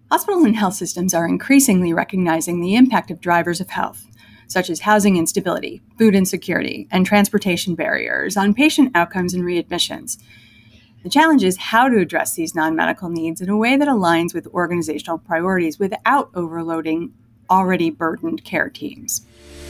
Hospitals and health systems are increasingly recognizing the impact of drivers of health, such as housing instability, food insecurity, and transportation barriers on patient outcomes and readmissions. The challenge is how to address these non-medical needs in a way that aligns with organizational priorities without overloading already burdened care teams.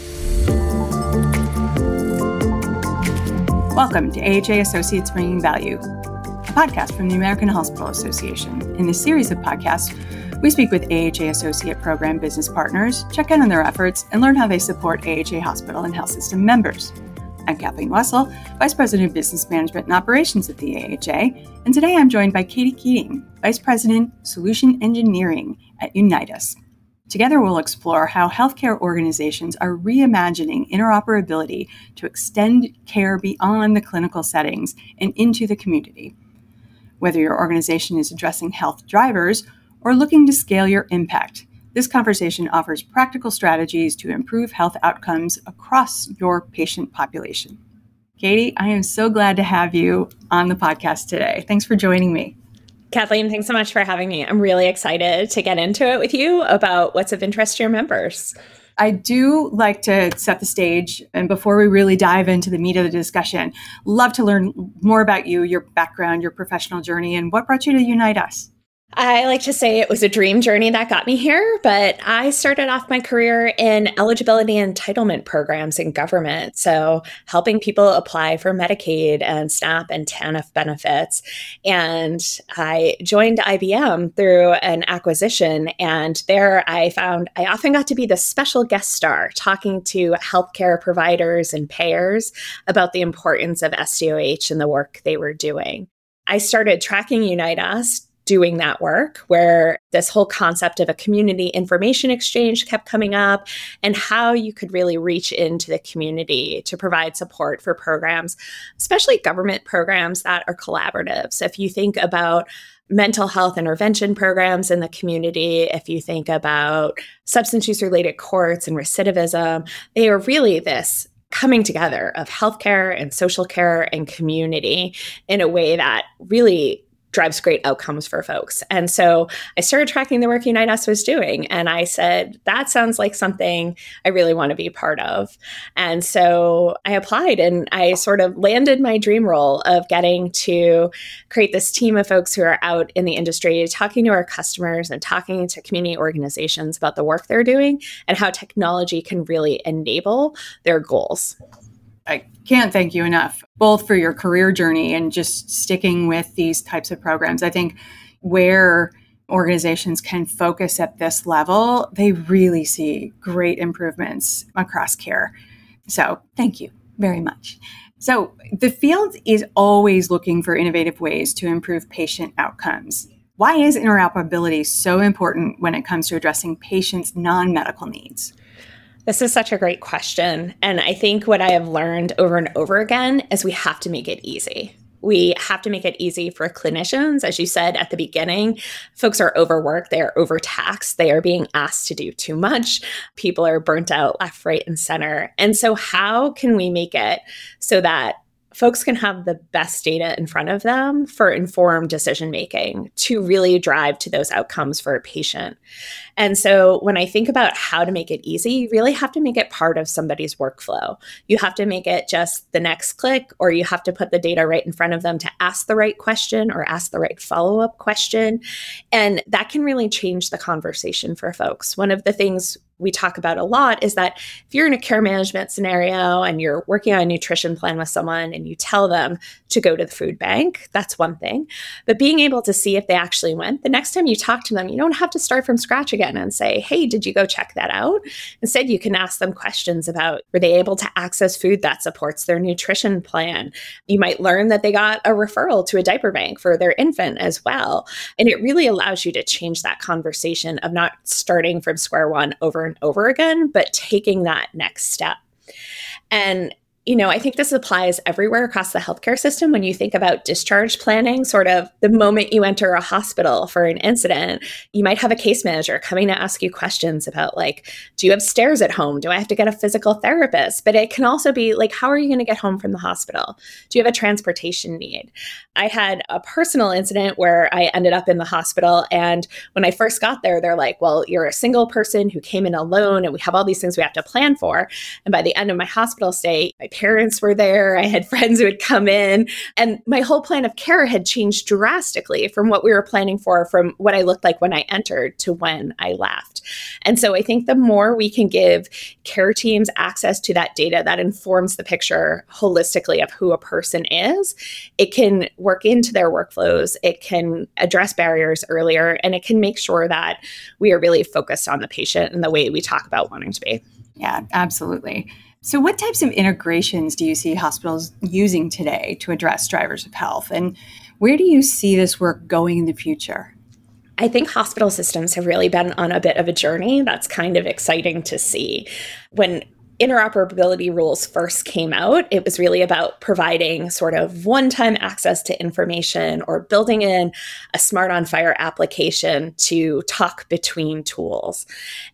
Welcome to AHA Associates Bringing Value, a podcast from the American Hospital Association. In this series of podcasts, we speak with AHA Associate Program business partners, check in on their efforts, and learn how they support AHA hospital and health system members. I'm Kathleen Wessel, Vice President of Business Management and Operations at the AHA, and today I'm joined by Katie Keating, Vice President, Solution Engineering at Unitas. Together we'll explore how healthcare organizations are reimagining interoperability to extend care beyond the clinical settings and into the community. Whether your organization is addressing health drivers or looking to scale your impact, this conversation offers practical strategies to improve health outcomes across your patient population. Katie, I am so glad to have you on the podcast today. Thanks for joining me. Kathleen, thanks so much for having me. I'm really excited to get into it with you about what's of interest to your members. I do like to set the stage, and before we really dive into the meat of the discussion, love to learn more about you, your background, your professional journey, and what brought you to Unitas. I like to say it was a dream journey that got me here, but I started off my career in eligibility and entitlement programs in government. So helping people apply for Medicaid and SNAP and TANF benefits. And I joined IBM through an acquisition. And there I found I often got to be the special guest star talking to healthcare providers and payers about the importance of SDOH and the work they were doing. I started tracking Unitas doing that work, where this whole concept of a community information exchange kept coming up and how you could really reach into the community to provide support for programs, especially government programs that are collaborative. So if you think about mental health intervention programs in the community, if you think about substance use related courts and recidivism, they are really this coming together of healthcare and social care and community in a way that really drives great outcomes for folks. And so I started tracking the work Unitas was doing. And I said, that sounds like something I really want to be part of. And so I applied and I sort of landed my dream role of getting to create this team of folks who are out in the industry, talking to our customers and talking to community organizations about the work they're doing and how technology can really enable their goals. I can't thank you enough, both for your career journey and just sticking with these types of programs. I think where organizations can focus at this level, they really see great improvements across care. So thank you very much. So the field is always looking for innovative ways to improve patient outcomes. Why is interoperability so important when it comes to addressing patients' non-medical needs? This is such a great question. And I think what I have learned over and over again is we have to make it easy. We have to make it easy for clinicians. As you said at the beginning, folks are overworked, they are overtaxed, they are being asked to do too much. People are burnt out left, right, and center. And so how can we make it so that folks can have the best data in front of them for informed decision making to really drive to those outcomes for a patient? And so when I think about how to make it easy, you really have to make it part of somebody's workflow. You have to make it just the next click, or you have to put the data right in front of them to ask the right question or ask the right follow-up question. And that can really change the conversation for folks. One of the things we talk about a lot is that if you're in a care management scenario and you're working on a nutrition plan with someone and you tell them to go to the food bank, that's one thing. But being able to see if they actually went, the next time you talk to them, you don't have to start from scratch again and say, hey, did you go check that out? Instead, you can ask them questions about, were they able to access food that supports their nutrition plan? You might learn that they got a referral to a diaper bank for their infant as well. And it really allows you to change that conversation of not starting from square one over and over again, but taking that next step. And I think this applies everywhere across the healthcare system. When you think about discharge planning, sort of the moment you enter a hospital for an incident, you might have a case manager coming to ask you questions about like, do you have stairs at home? Do I have to get a physical therapist? But it can also be like, how are you going to get home from the hospital? Do you have a transportation need? I had a personal incident where I ended up in the hospital. And when I first got there, they're like, well, you're a single person who came in alone and we have all these things we have to plan for. And by the end of my hospital stay, my parents were there. I had friends who had come in, and my whole plan of care had changed drastically from what we were planning for, from what I looked like when I entered to when I left. And so I think the more we can give care teams access to that data that informs the picture holistically of who a person is, it can work into their workflows, it can address barriers earlier, and it can make sure that we are really focused on the patient in the way we talk about wanting to be. Yeah, absolutely. So what types of integrations do you see hospitals using today to address drivers of health? And where do you see this work going in the future? I think hospital systems have really been on a bit of a journey that's kind of exciting to see. When interoperability rules first came out, it was really about providing sort of one-time access to information or building in a Smart on Fire application to talk between tools.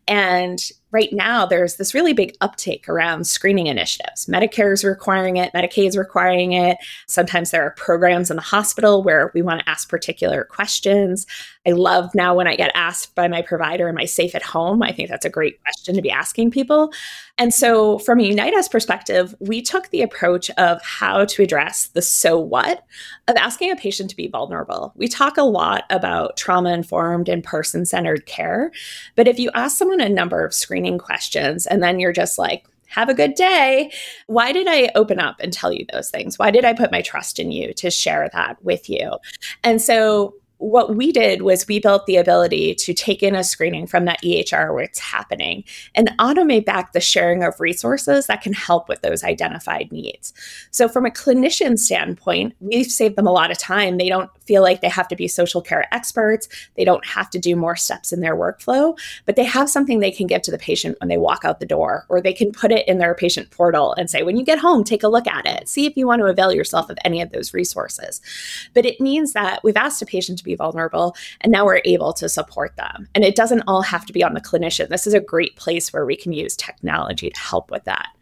And right now, there's this really big uptake around screening initiatives. Medicare is requiring it, Medicaid is requiring it. Sometimes there are programs in the hospital where we want to ask particular questions. I love now when I get asked by my provider, am I safe at home? I think that's a great question to be asking people. And so from a Unitas perspective, we took the approach of how to address the so what of asking a patient to be vulnerable. We talk a lot about trauma-informed and person-centered care, but if you ask someone a number of screening questions and then you're just like, have a good day, why did I open up and tell you those things? Why did I put my trust in you to share that with you? And so what we did was we built the ability to take in a screening from that EHR where it's happening and automate back the sharing of resources that can help with those identified needs. So from a clinician standpoint, we've saved them a lot of time. They don't feel like they have to be social care experts. They don't have to do more steps in their workflow, but they have something they can give to the patient when they walk out the door, or they can put it in their patient portal and say, when you get home, take a look at it. See if you want to avail yourself of any of those resources. But it means that we've asked a patient to be vulnerable, and now we're able to support them. And it doesn't all have to be on the clinician. This is a great place where we can use technology to help with that.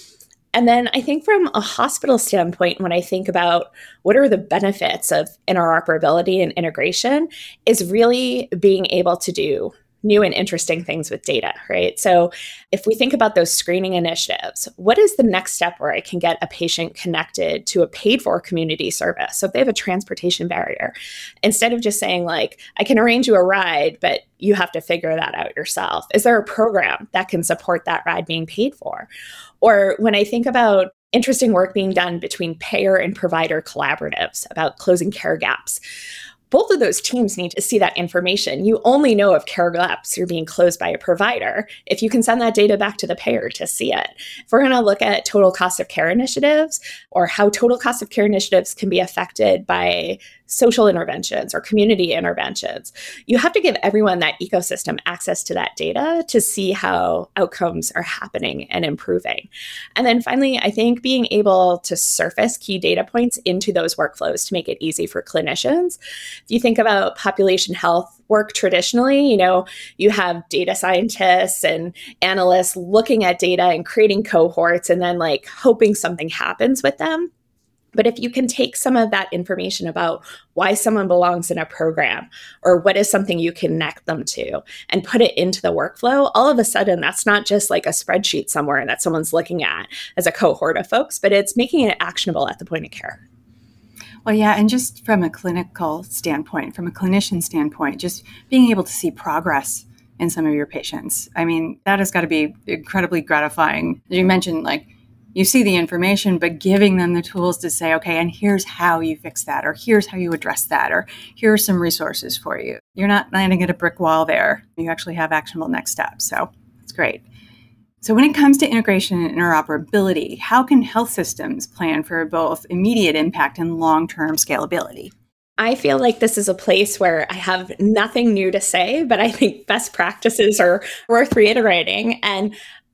And then I think from a hospital standpoint, when I think about what are the benefits of interoperability and integration, is really being able to do new and interesting things with data, right? So if we think about those screening initiatives, what is the next step where I can get a patient connected to a paid for community service? So if they have a transportation barrier, instead of just saying like, I can arrange you a ride, but you have to figure that out yourself. Is there a program that can support that ride being paid for? Or when I think about interesting work being done between payer and provider collaboratives about closing care gaps, both of those teams need to see that information. You only know if care gaps are being closed by a provider if you can send that data back to the payer to see it. If we're going to look at total cost of care initiatives, or how total cost of care initiatives can be affected by social interventions or community interventions, you have to give everyone that ecosystem access to that data to see how outcomes are happening and improving. And then finally, I think being able to surface key data points into those workflows to make it easy for clinicians. If you think about population health work traditionally, you have data scientists and analysts looking at data and creating cohorts and then like hoping something happens with them. But if you can take some of that information about why someone belongs in a program or what is something you connect them to and put it into the workflow, all of a sudden that's not just like a spreadsheet somewhere that someone's looking at as a cohort of folks, but it's making it actionable at the point of care. Well, yeah, and just from a clinical standpoint, from a clinician standpoint, just being able to see progress in some of your patients. I mean, that has got to be incredibly gratifying. As you mentioned, like, you see the information, but giving them the tools to say, okay, and here's how you fix that, or here's how you address that, or here are some resources for you. You're not landing at a brick wall there. You actually have actionable next steps. So it's great. So when it comes to integration and interoperability, how can health systems plan for both immediate impact and long-term scalability? I feel like this is a place where I have nothing new to say, but I think best practices are worth reiterating. And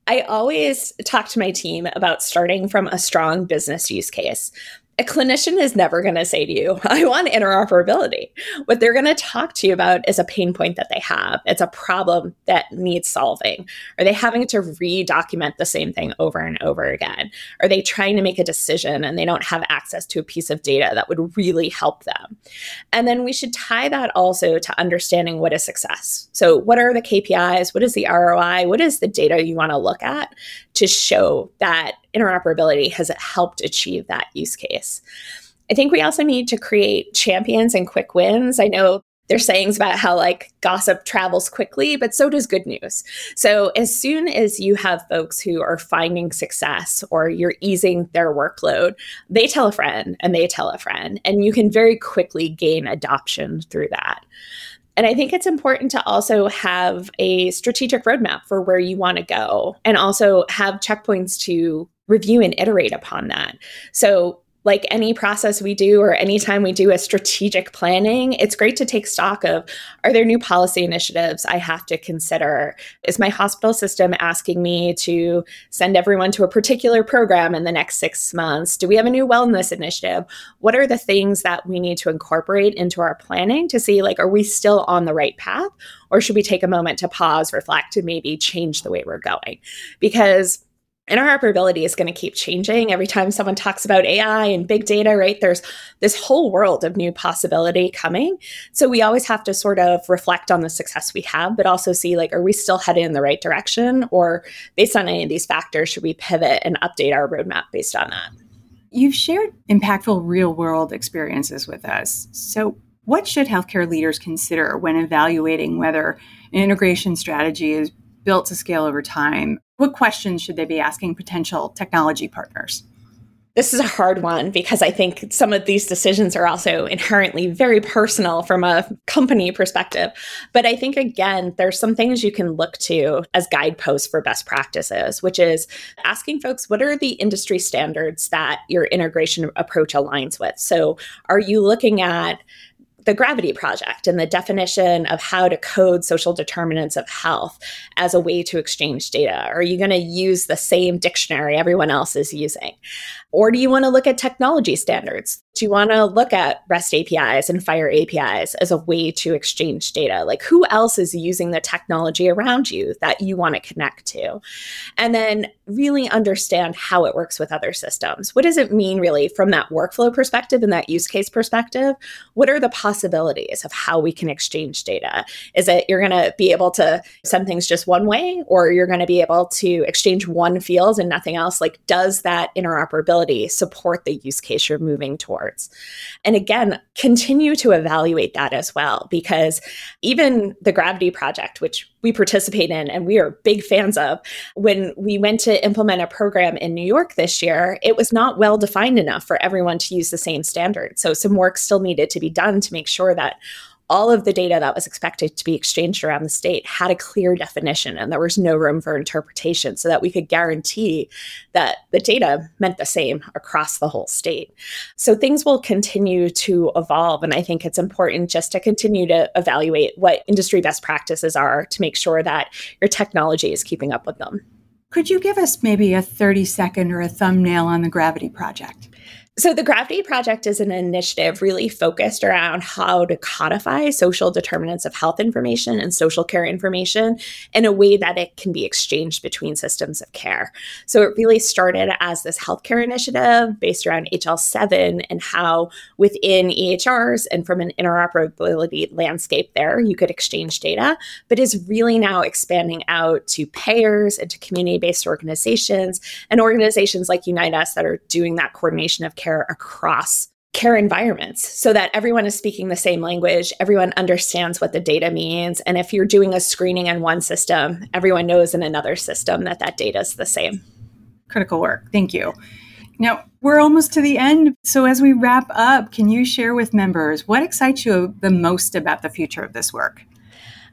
I always talk to my team about starting from a strong business use case. A clinician is never going to say to you, I want interoperability. What they're going to talk to you about is a pain point that they have. It's a problem that needs solving. Are they having to re-document the same thing over and over again? Are they trying to make a decision and they don't have access to a piece of data that would really help them? And then we should tie that also to understanding what is success. So what are the KPIs? What is the ROI? What is the data you want to look at to show that interoperability has helped achieve that use case? I think we also need to create champions and quick wins. I know there's sayings about how like gossip travels quickly, but so does good news. So as soon as you have folks who are finding success or you're easing their workload, they tell a friend and they tell a friend, and you can very quickly gain adoption through that. And I think it's important to also have a strategic roadmap for where you want to go and also have checkpoints to review and iterate upon that. So like any process we do or anytime we do a strategic planning, it's great to take stock of, are there new policy initiatives I have to consider? Is my hospital system asking me to send everyone to a particular program in the next 6 months? Do we have a new wellness initiative? What are the things that we need to incorporate into our planning to see, like, are we still on the right path? Or should we take a moment to pause, reflect, and maybe change the way we're going? Because interoperability is going to keep changing. Every time someone talks about AI and big data, right, there's this whole world of new possibility coming. So we always have to sort of reflect on the success we have, but also see, like, are we still headed in the right direction? Or based on any of these factors, should we pivot and update our roadmap based on that? You've shared impactful real-world experiences with us. So what should healthcare leaders consider when evaluating whether an integration strategy is built to scale over time? What questions should they be asking potential technology partners? This is a hard one because I think some of these decisions are also inherently very personal from a company perspective. But I think, again, there's some things you can look to as guideposts for best practices, which is asking folks, what are the industry standards that your integration approach aligns with? So are you looking at the Gravity Project and the definition of how to code social determinants of health as a way to exchange data? Are you going to use the same dictionary everyone else is using? Or do you want to look at technology standards? Do you want to look at REST APIs and FHIR APIs as a way to exchange data? Like, who else is using the technology around you that you want to connect to? And then really understand how it works with other systems. What does it mean really from that workflow perspective and that use case perspective? What are the possibilities of how we can exchange data? Is it you're going to be able to send things just one way, or you're going to be able to exchange one field and nothing else? Like, does that interoperability support the use case you're moving towards? And again, continue to evaluate that as well, because even the Gravity Project, which we participate in and we are big fans of, when we went to implement a program in New York this year, it was not well defined enough for everyone to use the same standard. So some work still needed to be done to make sure that all of the data that was expected to be exchanged around the state had a clear definition and there was no room for interpretation, so that we could guarantee that the data meant the same across the whole state. So things will continue to evolve. And I think it's important just to continue to evaluate what industry best practices are to make sure that your technology is keeping up with them. Could you give us maybe a 30-second or a thumbnail on the Gravity Project? So the Gravity Project is an initiative really focused around how to codify social determinants of health information and social care information in a way that it can be exchanged between systems of care. So it really started as this healthcare initiative based around HL7 and how within EHRs and from an interoperability landscape there, you could exchange data, but is really now expanding out to payers and to community-based organizations and organizations like Unite Us that are doing that coordination of care across care environments so that everyone is speaking the same language, everyone understands what the data means. And if you're doing a screening in one system, everyone knows in another system that that data is the same. Critical work. Thank you. Now, we're almost to the end. So as we wrap up, can you share with members what excites you the most about the future of this work?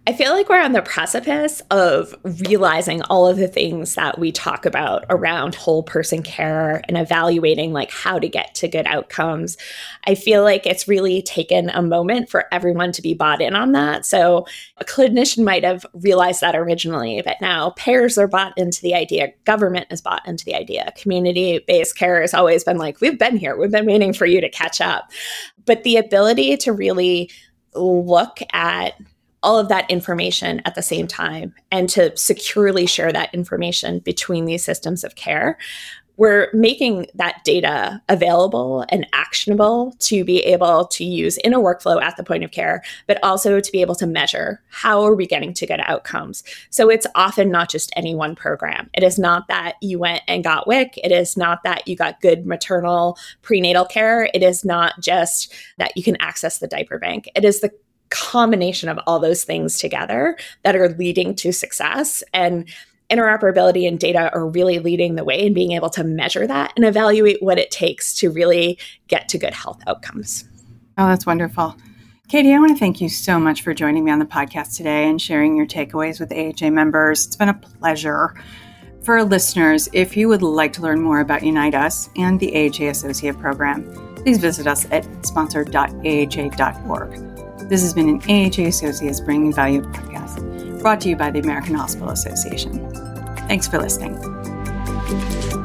I feel like we're on the precipice of realizing all of the things that we talk about around whole person care and evaluating like how to get to good outcomes. I feel like it's really taken a moment for everyone to be bought in on that. So a clinician might have realized that originally, but now payers are bought into the idea, government is bought into the idea, community-based care has always been like, we've been here, we've been waiting for you to catch up. But the ability to really look at all of that information at the same time and to securely share that information between these systems of care, we're making that data available and actionable to be able to use in a workflow at the point of care, but also to be able to measure how are we getting to good outcomes. So it's often not just any one program. It is not that you went and got WIC. It is not that you got good maternal prenatal care. It is not just that you can access the diaper bank. It is the combination of all those things together that are leading to success, and interoperability and data are really leading the way in being able to measure that and evaluate what it takes to really get to good health outcomes. Oh, that's wonderful. Katie, I want to thank you so much for joining me on the podcast today and sharing your takeaways with AHA members. It's been a pleasure. For our listeners, if you would like to learn more about Unite Us and the AHA Associate Program, please visit us at sponsor.aha.org. This has been an AHA Associates Bringing Value podcast, brought to you by the American Hospital Association. Thanks for listening.